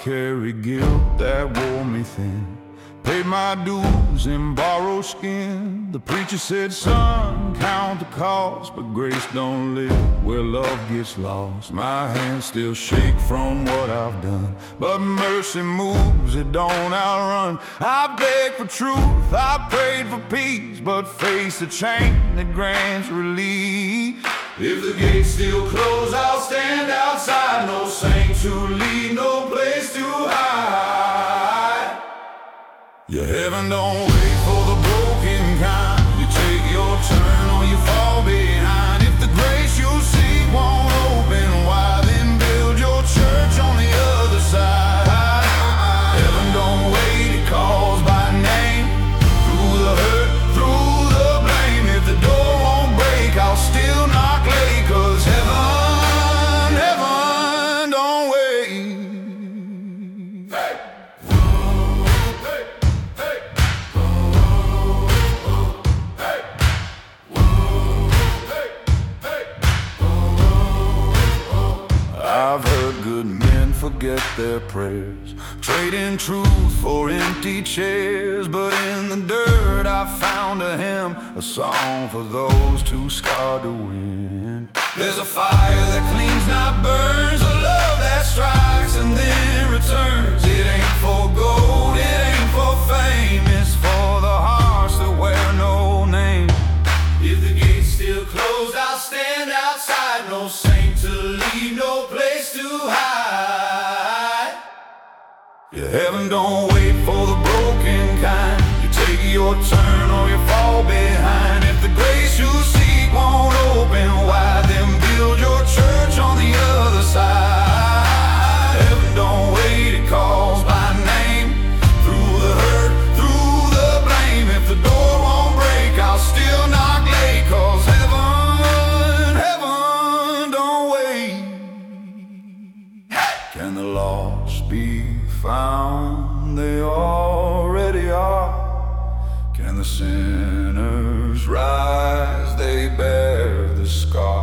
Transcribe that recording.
carry guilt that wore me thin. Paid my dues in borrowed skin. The preacher said, son, count the cost, but grace don't live where love gets lost. My hands still shake from what I've done, but mercy moves, it don't outrun. I begged for truth, I prayed for peace, but face a chain that grants relief. If the gates still close, I'll stand outside. No saint to lead, no place to hide. Your heaven don't wait for the broken kind. You take your turn or you fall behind. If the grace you seek won't open wide, then build your church on the other side. Heaven don't wait, it calls by name. Through the hurt, through the blame. If the door won't break, I'll still knock late. 'Cause heaven don't wait. Hey. I've heard good men forget their prayers, trading truth for empty chairs. But in the dirt I found a hymn, a song for those too scarred to win. There's a fire that cleans, not burns, a love that strikes and then returns. It ain't for gold, it ain't for fame, it's for the hearts that wear no name. If the gate's still closed, I'll stand outside. No saint to leave, no place to hide. Your heaven don't wait for the broken kind. You take your turn or you fall behind. If the grace you seek won't open wide, then build your church on the other side. Heaven don't wait, it calls by name. Through the hurt, through the blame. If the door won't break, I'll still knock late. 'Cause heaven don't wait. Can the lost be found? They already are. Can the sinners rise? They bear the scar.